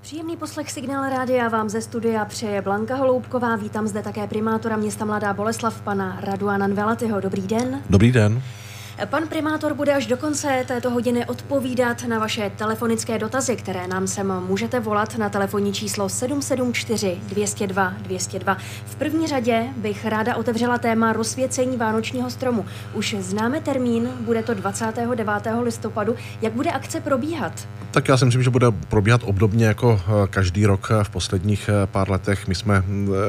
Příjemný poslech Signál Rádia vám ze studia přeje Blanka Holoubková. Vítám zde také primátora města Mladá Boleslav, pana Raduana Nvelatyho. Dobrý den. Dobrý den. Pan primátor bude až do konce této hodiny odpovídat na vaše telefonické dotazy, které nám sem můžete volat na telefonní číslo 774 202 202. V první řadě bych ráda otevřela téma rozsvěcení vánočního stromu. Už známe termín, bude to 29. listopadu. Jak bude akce probíhat? Tak já si myslím, že bude probíhat obdobně jako každý rok v posledních pár letech. My jsme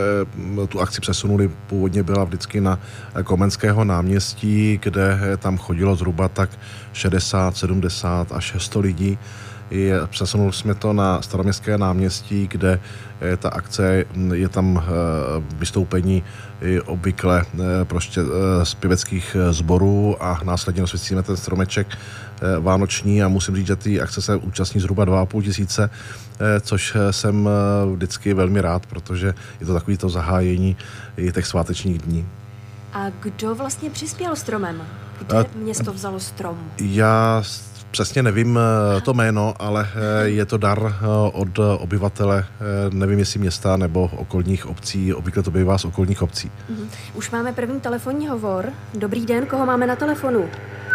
tu akci přesunuli, původně byla vždycky na Komenského náměstí, kde tam chodilo zhruba tak 60, 70 až 100 lidí. Přesunuli jsme to na Staroměstské náměstí, kde ta akce, je tam vystoupení obvykle prostě z pěveckých sborů a následně rozsvícíme ten stromeček vánoční a musím říct, že ty akce se účastní zhruba 2,5 tisíce, což jsem vždycky velmi rád, protože je to takový to zahájení těch svátečních dní. A kdo vlastně přispěl stromem? Kde město vzalo strom? Já přesně nevím to jméno, ale je to dar od obyvatele, nevím jestli města nebo okolních obcí, obvykle to bývá z okolních obcí. Už máme první telefonní hovor. Dobrý den, koho máme na telefonu?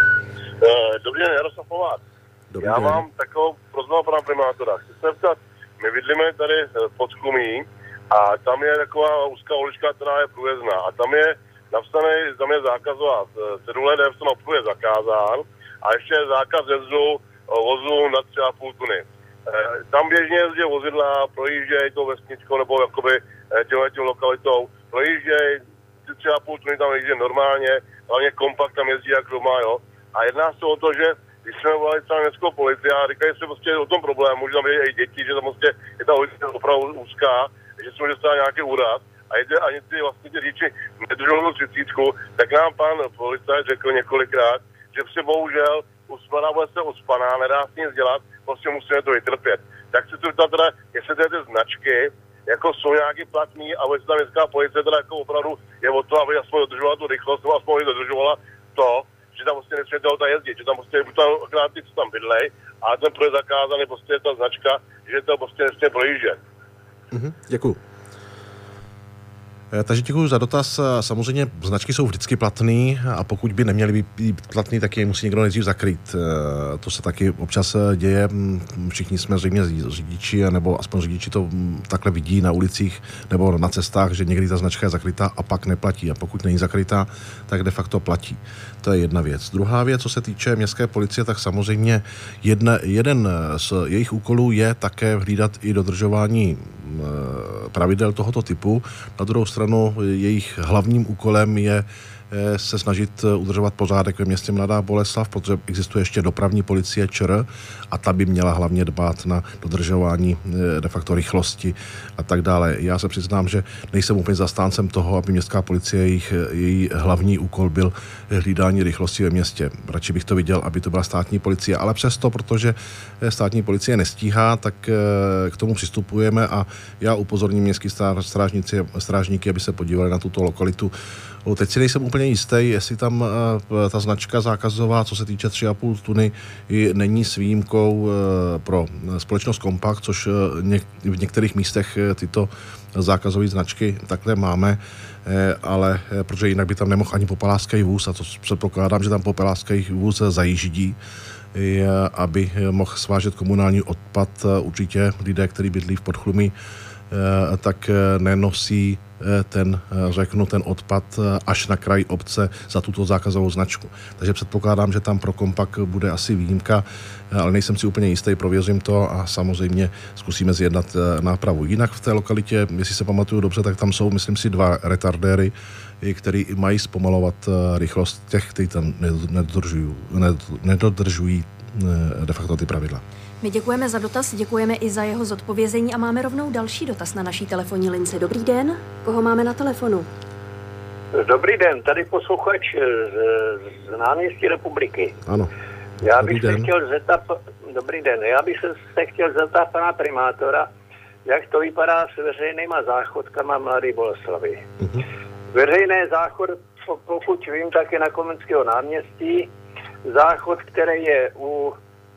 Dobrý den, Jaroslav Povát. Dobrý Já den. mám takovou prosbu pana primátora. Chci se ptat, my bydlíme tady pod Chumí a tam je taková úzká ulička, která je průjezdná a tam je napsané, tam je zákazovat cedule, kde v tom je zakázán a ještě je zákaz jezdu vozu nad 3,5 tuny. Tam běžně jezdí vozidla, projíždějí tou vesničkou nebo jakoby těmhletou lokalitou, projíždějí 3,5 tuny tam jezdí normálně, hlavně kompakt tam jezdí jak doma, jo. A jedná se o to, že když jsme volali třeba městskou policii a říkají se prostě o tom problému, že tam jezdí i děti, že tam prostě je ta ulice opravdu úzká, že se může stát nějaký úraz a ani ty vlastně ty řidiči nedržou 30, tak nám pan policajt řekl několikrát, že prostě bohužel Mladá Boleslav je uspaná, nedá se nic dělat, prostě musíme to vytrpět. Tak chci se ptat teda, jestli ty značky jako jsou nějaký platný a jestli ta městská policie teda jako opravdu je o to, aby aspoň dodržovala tu rychlost, nebo aspoň dodržovala to, že tam prostě nesmíte auta jezdit, že tam prostě buď tam akorát ty, co tam bydlej, a ten projezd zakázaný, prostě je ta značka, že to prostě nesmí projíždět. Děkuju. Takže děkuji za dotaz. Samozřejmě značky jsou vždycky platný a pokud by neměly být platný, tak je musí někdo nejdřív zakrýt. To se taky občas děje. Všichni jsme zřejmě řidiči, nebo aspoň řidiči to takhle vidí na ulicích nebo na cestách, že někdy ta značka je zakrytá a pak neplatí. A pokud není zakrytá, tak de facto platí. To je jedna věc. Druhá věc, co se týče městské policie, tak samozřejmě jeden z jejich úkolů je také hlídat i dodržování pravidel tohoto typu. Na druhou stranu jejich hlavním úkolem je se snažit udržovat pořádek ve městě Mladá Boleslav, protože existuje ještě dopravní policie ČR a ta by měla hlavně dbát na dodržování de facto rychlosti a tak dále. Já se přiznám, že nejsem úplně zastáncem toho, aby městská policie, její hlavní úkol byl hlídání rychlosti ve městě. Radši bych to viděl, aby to byla státní policie, ale přesto, protože státní policie nestíhá, tak k tomu přistupujeme a já upozorním městský strážníky, aby se podívali na tuto lokalitu. Teď si nejsem úplně jistý, jestli tam ta značka zákazová, co se týče 3,5 tuny, není s výjimkou pro společnost Kompakt, což v některých místech tyto zákazové značky takhle máme, ale protože jinak by tam nemohl ani popelářský vůz, a to předpokládám, že tam popelářský vůz zajíždí, aby mohl svážet komunální odpad. Určitě lidé, kteří bydlí v Podchlumí, tak nenosí ten odpad až na kraj obce za tuto zákazovou značku. Takže předpokládám, že tam pro Kompakt bude asi výjimka, ale nejsem si úplně jistý, prověřím to a samozřejmě zkusíme zjednat nápravu. Jinak v té lokalitě, jestli se pamatuju dobře, tak tam jsou, myslím si, 2 retardéry, který mají zpomalovat rychlost těch, kteří tam nedodržují de facto ty pravidla. My děkujeme za dotaz, děkujeme i za jeho zodpovězení a máme rovnou další dotaz na naší telefonní lince. Dobrý den, koho máme na telefonu? Dobrý den, tady posluchač z náměstí Republiky. Ano. Já bych se chtěl zeptat, dobrý den, já bych se chtěl zeptat pana primátora, jak to vypadá s veřejnýma záchodkama Mladé Boleslavy. Veřejné záchod, pokud vím, tak je na Komenského náměstí. Záchod, který je u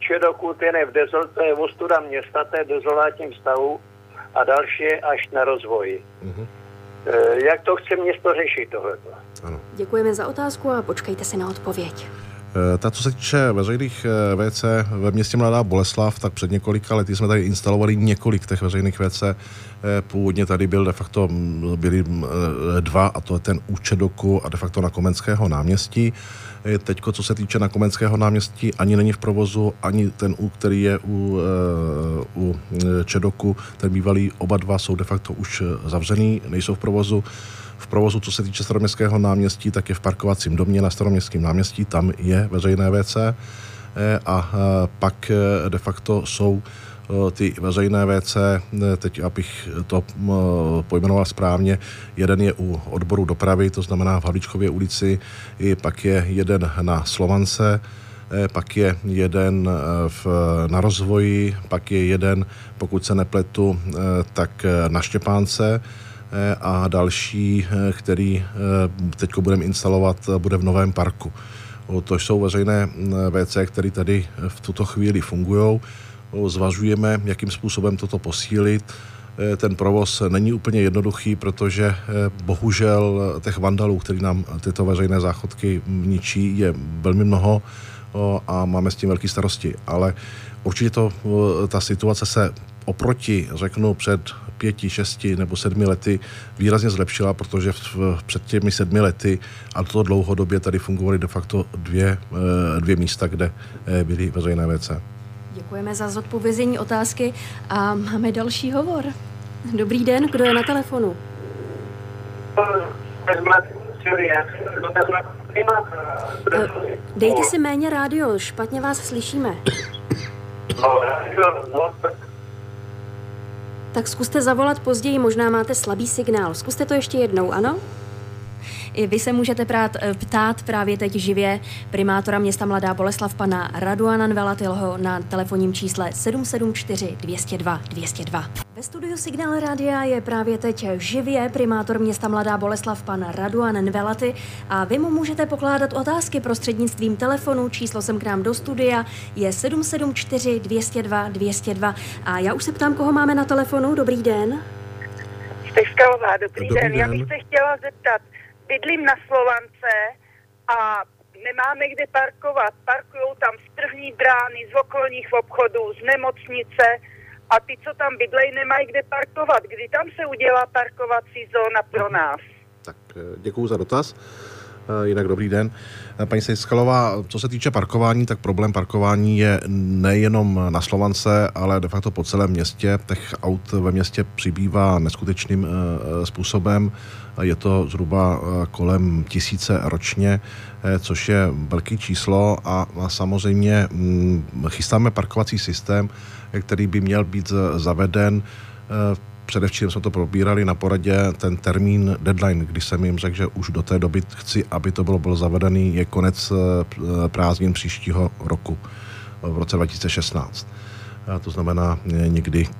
Čedoku, ten je to je ostuda města, to je v dezolátním stavu a další je až na rozvoji. Jak to chce město řešit tohleto? Ano. Děkujeme za otázku a počkejte si na odpověď. Co se týče veřejných WC ve městě Mladá Boleslav, tak před několika lety jsme tady instalovali několik těch veřejných WC. Původně tady byly dva, a to je ten u Čedoku a de facto na Komenského náměstí. Teďko, co se týče na Komenského náměstí, ani není v provozu, ani ten který je u Čedoku, ten bývalý, oba dva jsou de facto už zavřený, nejsou v provozu. V provozu, co se týče Staroměstského náměstí, tak je v parkovacím domě na Staroměstském náměstí, tam je veřejné WC a pak de facto jsou ty veřejné WC, teď abych to pojmenoval správně, jeden je u odboru dopravy, to znamená v Havlíčkově ulici, pak je jeden na Slovance, pak je jeden na Rozvoji, pak je jeden, pokud se nepletu, tak na Štěpánce, a další, který teď budeme instalovat, bude v Novém parku. To jsou veřejné WC, které tady v tuto chvíli fungují. Zvažujeme, jakým způsobem toto posílit. Ten provoz není úplně jednoduchý, protože bohužel těch vandalů, který nám tyto veřejné záchodky ničí, je velmi mnoho a máme s tím velké starosti. Ale určitě ta situace se oproti, řeknu, před 5, 6 nebo 7 lety výrazně zlepšila, protože před těmi 7 lety, a to dlouhodobě, tady fungovaly de facto dvě místa, kde byly veřejné WC. Děkujeme za zodpovězení otázky a máme další hovor. Dobrý den, kdo je na telefonu? Dejte si méně rádio, špatně vás slyšíme. Tak zkuste zavolat později, možná máte slabý signál. Zkuste to ještě jednou, ano? I vy se můžete ptát právě teď živě primátora města Mladá Boleslav pana Raduana Nvelatilho na telefonním čísle 774 202 202. Ve studiu Signál Rádia je právě teď živě primátor města Mladá Boleslav pan Raduan Nvelaty a vy mu můžete pokládat otázky prostřednictvím telefonu. Číslo sem k nám do studia je 774 202 202. A já už se ptám, koho máme na telefonu. Dobrý den. Stejskalová, dobrý den. Já bych se chtěla zeptat, bydlím na Slovance a nemáme kde parkovat. Parkujou tam z trhní brány, z okolních obchodů, z nemocnice a ty, co tam bydlejí, nemají kde parkovat. Kdy tam se udělá parkovací zóna pro nás? Tak děkuju za dotaz. Jinak dobrý den. Paní Stejskalová, co se týče parkování, tak problém parkování je nejenom na Slovance, ale de facto po celém městě. Těch aut ve městě přibývá neskutečným způsobem. Je to zhruba kolem 1000 ročně, což je velké číslo a samozřejmě chystáme parkovací systém, který by měl být zaveden. Předevčírem jsme to probírali na poradě, ten termín, deadline, kdy jsem jim řekl, že už do té doby chci, aby to bylo zavedený, je konec prázdnin příštího roku, v roce 2016. A to znamená někdy k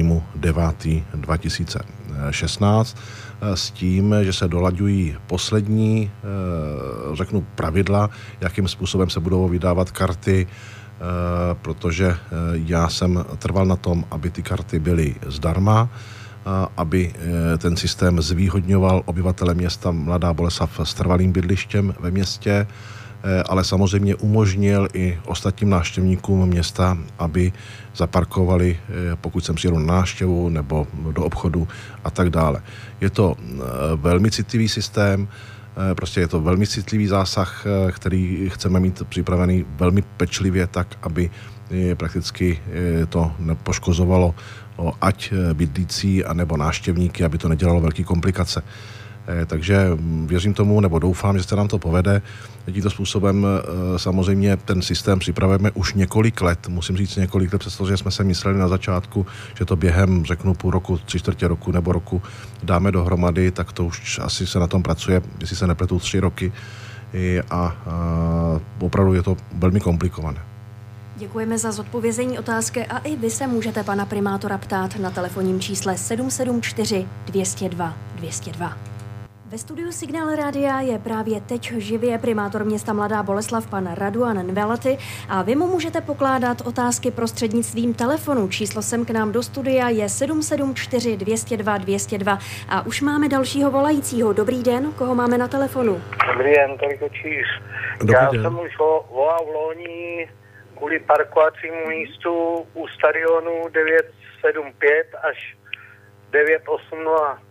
1.9.2016 s tím, že se dolaďují poslední, řeknu, pravidla, jakým způsobem se budou vydávat karty, protože já jsem trval na tom, aby ty karty byly zdarma, aby ten systém zvýhodňoval obyvatele města Mladá Boleslav s trvalým bydlištěm ve městě, ale samozřejmě umožnil i ostatním návštěvníkům města, aby zaparkovali, pokud sem přijedou na návštěvu nebo do obchodu a tak dále. Je to velmi citlivý systém, prostě je to velmi citlivý zásah, který chceme mít připravený velmi pečlivě tak, aby prakticky to nepoškozovalo ať bydlící, anebo návštěvníky, aby to nedělalo velké komplikace. Takže věřím tomu, nebo doufám, že se nám to povede. Tímto způsobem samozřejmě ten systém připravujeme už několik let, musím říct několik let, přestože jsme se mysleli na začátku, že to během, řeknu, půl roku, 3/4 roku nebo roku dáme dohromady, tak to už asi se na tom pracuje, jestli se nepletu 3 roky a opravdu je to velmi komplikované. Děkujeme za zodpovězení otázky a i vy se můžete pana primátora ptát na telefonním čísle 774 202 202. Ve studiu Signál Rádia je právě teď živě primátor města Mladá Boleslav pan Raduan Nvelaty a vy mu můžete pokládat otázky prostřednictvím telefonu. Číslo sem k nám do studia je 774 202 202 a už máme dalšího volajícího. Dobrý den, koho máme na telefonu? Dobrý den, toliko číš. Já jsem už volal v loni kvůli parkovacímu místu u stadionu 975 až 980.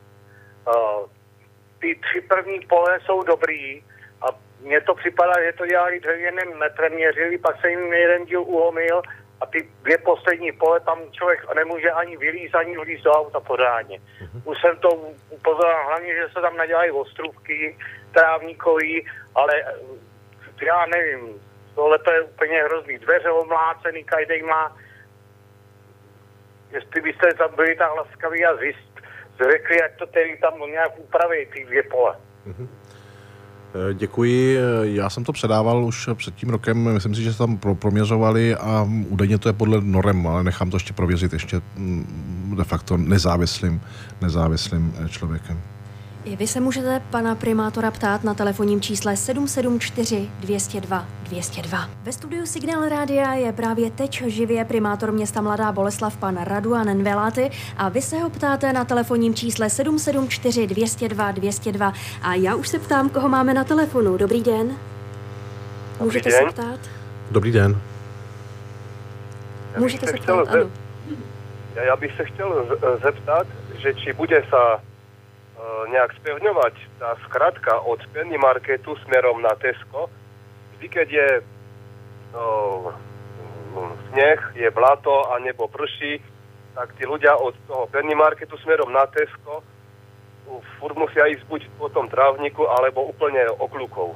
Ty 3 první pole jsou dobrý a mně to připadá, že to dělali dřevěným metrem, měřili, pak se jim jeden díl ulomil a ty 2 poslední pole tam člověk nemůže ani vylízt, ani vlízt do auta pořádně. Už jsem to upozoril, hlavně, že se tam nadělají ostrůvky trávníkový, ale já nevím, tohle to je úplně hrozný. Dveře omlácený, každý má. Jestli byste tam byli tak laskaví a řekli, jak to tedy tam nějak upraví, ty 2 pole. Děkuji. Já jsem to předával už před tím rokem. Myslím si, že se tam proměřovali a údajně to je podle norem, ale nechám to ještě prověřit ještě de facto nezávislým člověkem. I vy se můžete pana primátora ptát na telefonním čísle 774 202 202. Ve studiu Signál Rádia je právě teď živě primátor města Mladá Boleslav pan Raduan Nvelaty a vy se ho ptáte na telefonním čísle 774 202 202 a já už se ptám, koho máme na telefonu. Dobrý den. Můžete se ptát? Dobrý den. Můžete se ptát, ano. Já bych se chtěl zeptat, že či bude sa nejak spevňovať tá skratka od Penny Marketu smerom na Tesco. Vždy, keď je sneh, je blato a nebo prší, tak tí ľudia od toho Penny Marketu smerom na Tesco furt musia ísť buď po tom trávniku, alebo úplne okľukou.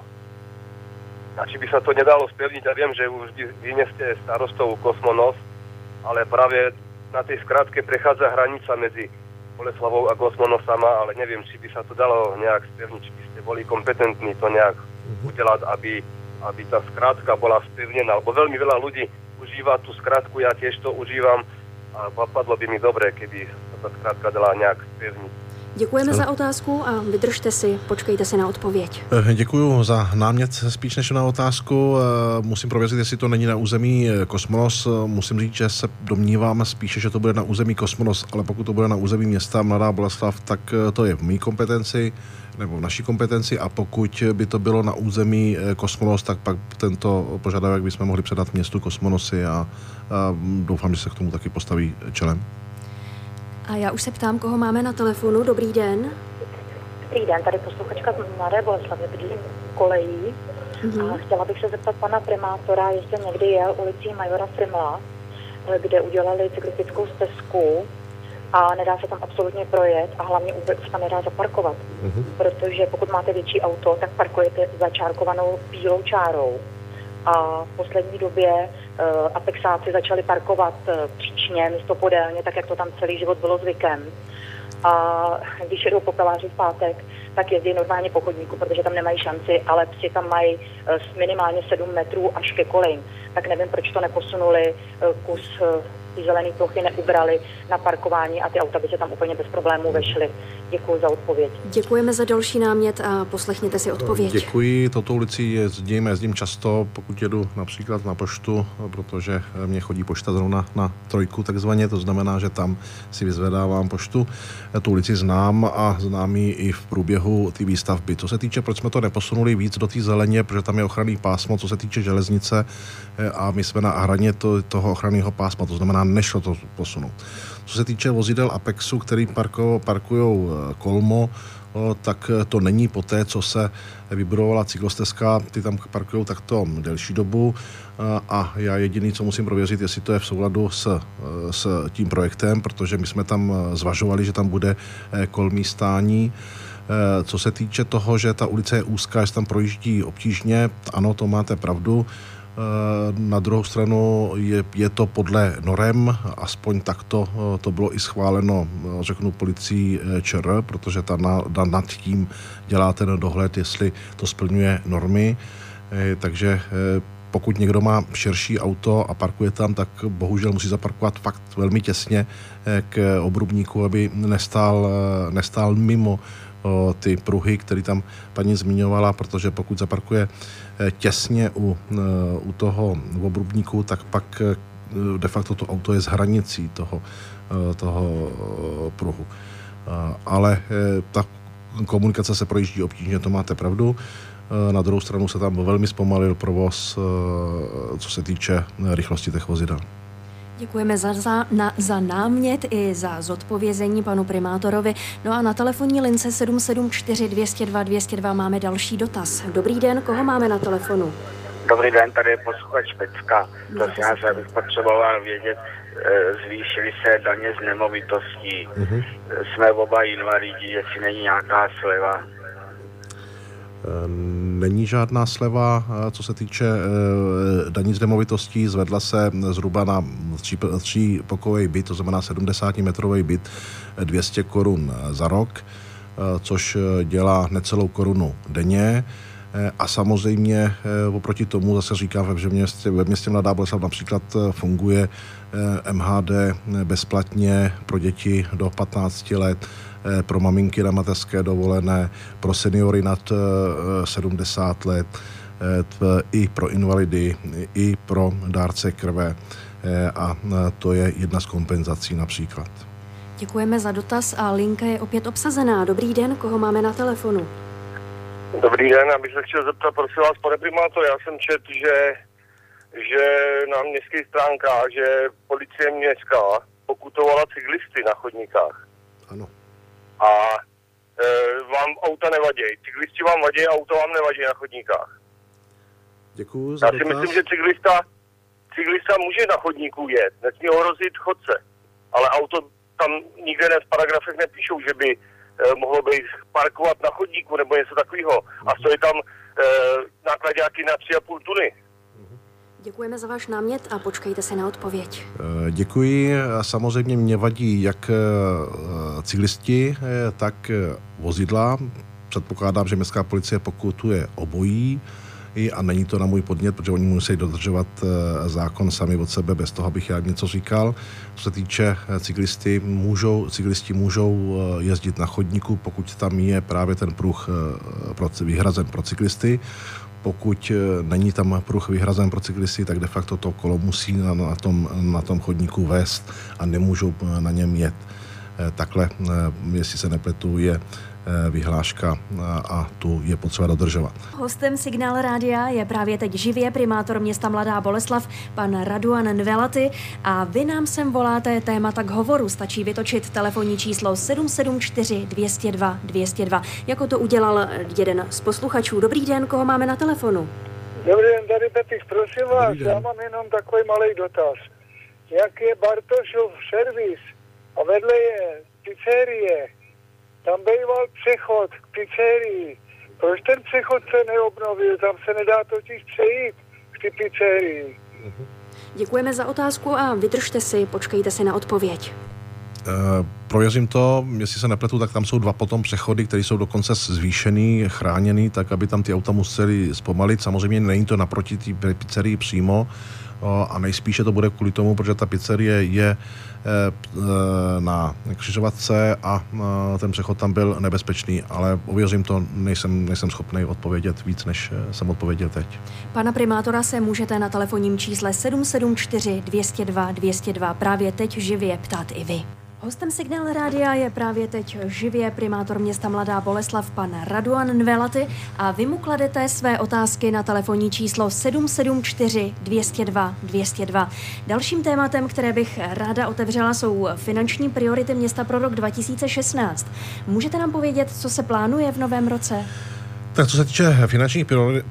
A či by sa to nedalo spevniť, ja viem, že už vy nie ste starostou Kosmonos, ale práve na tej skratke prechádza hranica medzi Boleslavou a Kosmonosama, ale neviem, či by sa to dalo nejak spevniť, či by ste boli kompetentní to nejak udelať, aby tá skratka bola spevnená, lebo veľmi veľa ľudí užíva tú skratku, ja tiež to užívam a padlo by mi dobre, keby sa tá skratka dala nejak spevniť. Děkujeme za otázku a vydržte si, počkejte si na odpověď. Děkuju za námět spíš než na otázku. Musím prověřit, jestli to není na území Kosmonos. Musím říct, že se domníváme spíše, že to bude na území Kosmonos, ale pokud to bude na území města Mladá Boleslav, tak to je v mý kompetenci nebo v naší kompetenci a pokud by to bylo na území Kosmonos, tak pak tento požadavek bychom mohli předat městu Kosmonosy a doufám, že se k tomu taky postaví čelem. A já už se ptám, koho máme na telefonu. Dobrý den. Dobrý den, tady posluchačka z Mladé Boleslavy, bydlím kolejí. A chtěla bych se zeptat pana primátora, jestli někdy jel ulicí Majora Frimla, kde udělali cyklistickou stezku a nedá se tam absolutně projet a hlavně už tam nedá zaparkovat. Protože pokud máte větší auto, tak parkujete začárkovanou bílou čárou. A v poslední době apexáci začali parkovat příčně místo podélně, tak jak to tam celý život bylo zvykem. A když jedou popeláři v pátek, tak jezdí normálně po chodníku, protože tam nemají šanci, ale psi tam mají minimálně 7 metrů až ke kolejím. Tak nevím, proč to neposunuli, kus ty zelené plochy neubrali na parkování a ty auta by se tam úplně bez problémů vešly. Děkuji za odpověď. Děkujeme za další námět a poslechněte si odpověď. Děkuji. Touto ulicí jezdím často, pokud jedu například na poštu, protože mě chodí pošta zrovna na 3 takzvaně, to znamená, že tam si vyzvedávám poštu. Tu ulici znám a znám ji i v průběhu té výstavby. Co se týče, proč jsme to neposunuli víc do té zeleně, protože tam je ochranný pásmo, co se týče železnice a my jsme na hraně toho ochranného pásma, to znamená, nešlo to posunout. Co se týče vozidel Apexu, který parkují kolmo, tak to není po té, co se vybudovala cyklostezka, ty tam parkují takto delší dobu a já jediný, co musím prověřit, jestli to je v souladu s tím projektem, protože my jsme tam zvažovali, že tam bude kolmí stání. Co se týče toho, že ta ulice je úzká, že tam projíždí obtížně, ano, to máte pravdu. Na druhou stranu je to podle norem, aspoň takto to bylo i schváleno, řeknu, policií ČR, protože ta nad tím dělá ten dohled, jestli to splňuje normy. Takže pokud někdo má širší auto a parkuje tam, tak bohužel musí zaparkovat fakt velmi těsně k obrubníku, aby nestál ty pruhy, které tam paní zmiňovala, protože pokud zaparkuje těsně u toho obrubníku, tak pak de facto to auto je z hranicí toho pruhu. Ale ta komunikace se projíždí obtížně, to máte pravdu. Na druhou stranu se tam velmi zpomalil provoz, co se týče rychlosti těch vozidel. Děkujeme za námět i za zodpovězení panu primátorovi. No a na telefonní lince 774 202 202 máme další dotaz. Dobrý den, koho máme na telefonu? Dobrý den, tady je posluchač Pecka. Prosím vás, abych potřeboval vědět, zvýšily se daně z nemovitostí. Jsme oba invalidi, jestli není nějaká sleva. Není žádná sleva, co se týče daní z nemovitostí, zvedla se zhruba na 3pokojový byt, to znamená 70metrový byt, 200 korun za rok, což dělá necelou korunu denně. A samozřejmě oproti tomu zase říkám, že ve městě Mladá Boleslav například funguje MHD bezplatně pro děti do 15 let, pro maminky na mateřské dovolené, pro seniory nad 70 let, i pro invalidy, i pro dárce krve, a to je jedna z kompenzací například. Děkujeme za dotaz a linka je opět obsazená. Dobrý den, koho máme na telefonu? Dobrý den, já bych se chtěl zeptat, prosím vás, pane primátor, já jsem četl, že na městských stránkách, že policie městská pokutovala cyklisty na chodníkách. Ano. A vám auta nevadí. Cyklisti vám vadí, auto vám nevadí na chodníkách. Děkuju za dotaz. Já si myslím, že cyklista může na chodníku jet, nesmí ohrozit chodce, ale auto tam nikde v paragrafech nepíšou, že by mohlo být parkovat na chodníku nebo něco takového. A stojí tam nákladáky na 3,5 tuny. Děkujeme za váš námět a počkejte si na odpověď. Děkuji. Samozřejmě mě vadí jak cyklisti, tak vozidla. Předpokládám, že městská policie pokutuje obojí a není to na můj podnět, protože oni musí dodržovat zákon sami od sebe, bez toho, abych já něco říkal. Co se týče cyklisti můžou jezdit na chodníku, pokud tam je právě ten pruh vyhrazen pro cyklisty. Pokud není tam pruh vyhrazen pro cyklisty, tak de facto to kolo musí na tom chodníku vést a nemůžou na něm jet. Takhle, jestli se nepletu, je vyhláška a tu je potřeba dodržovat. Hostem Signál rádia je právě teď živě primátor města Mladá Boleslav, pan Raduan Nvelaty, a vy nám sem voláte témata k hovoru. Stačí vytočit telefonní číslo 774 202 202, jako to udělal jeden z posluchačů. Dobrý den, koho máme na telefonu? Dobrý den, tady Petr, prosím vás, já mám jenom takový malý dotaz. Jak je Bartošov servis a vedle je pizzerie, tam býval přechod k pizzerii. Proč ten přechod se neobnovil? Tam se nedá totiž přejít k ty pizzerii. Děkujeme za otázku a vydržte si, počkejte si na odpověď. Prověřím to, jestli se nepletu, tak tam jsou 2 potom přechody, které jsou dokonce zvýšený, chráněný, tak aby tam ty auta museli zpomalit. Samozřejmě není to naproti té pizzerii přímo, a nejspíše to bude kvůli tomu, protože ta pizzerie je na křižovatce a ten přechod tam byl nebezpečný, ale ověřím to, nejsem schopný odpovědět víc, než jsem odpověděl teď. Pana primátora se můžete na telefonním čísle 774 202 202 právě teď živě ptát i vy. Hostem Signál rádia je právě teď živě primátor města Mladá Boleslav, pan Raduan Nvelaty, a vy mu kladete své otázky na telefonní číslo 774 202 202. Dalším tématem, které bych ráda otevřela, jsou finanční priority města pro rok 2016. Můžete nám povědět, co se plánuje v novém roce? Tak co se týče finančních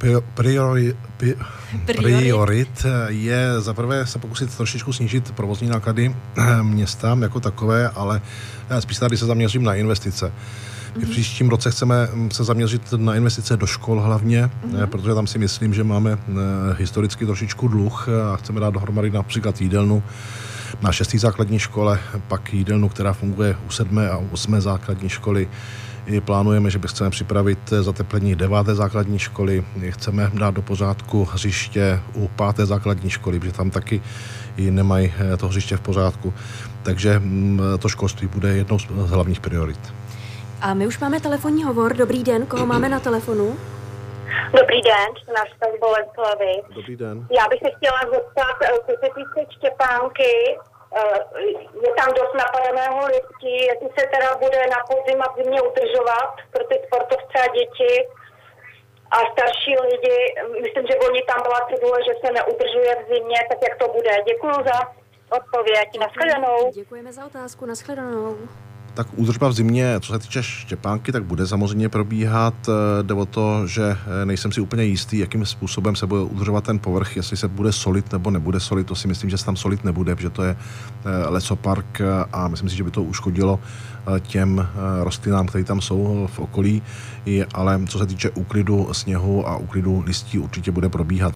priorit, je zaprvé se pokusit trošičku snížit provozní náklady města jako takové, ale spíš tady se zaměřím na investice. V příštím roce chceme se zaměřit na investice do škol hlavně, protože tam si myslím, že máme historicky trošičku dluh a chceme dát dohromady například jídelnu na 6. základní škole, pak jídelnu, která funguje u 7. a 8. základní školy. I plánujeme, že chceme připravit zateplení 9. základní školy, chceme dát do pořádku hřiště u 5. základní školy, protože tam taky nemají to hřiště v pořádku. Takže to školství bude jednou z hlavních priorit. A my už máme telefonní hovor. Dobrý den, koho máme na telefonu? Dobrý den, náš Boleslavy. Dobrý den. Já bych se chtěla zeptat, co se týče Štěpánky, je tam dost napadeného listí, jestli se teda bude na podzim a v zimě udržovat pro ty sportovce a děti a starší lidi. Myslím, že oni tam byla cedule, že se neudržuje v zimě, tak jak to bude. Děkuju za odpověď. Nashledanou. Děkujeme za otázku. Nashledanou. Tak údržba v zimě, co se týče Štěpánky, tak bude samozřejmě probíhat. Jde o to, že nejsem si úplně jistý, jakým způsobem se bude udržovat ten povrch, jestli se bude solit nebo nebude solit. To si myslím, že se tam solit nebude, protože to je lesopark a myslím si, že by to uškodilo těm rostlinám, které tam jsou v okolí. Ale co se týče úklidu sněhu a úklidu listí, určitě bude probíhat.